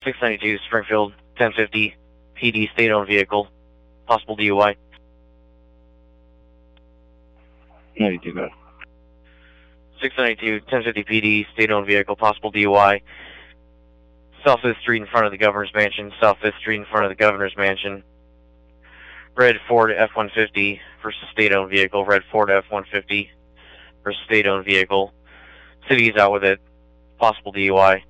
692 Springfield, 1050 PD, state-owned vehicle, possible DUI. 92, go ahead. 692 1050 PD, state-owned vehicle, possible DUI. South 5th Street in front of the Governor's Mansion, South 5th Street in front of the Governor's Mansion. Red Ford F-150 versus state-owned vehicle, red Ford F-150 versus state-owned vehicle. City is out with it, possible DUI.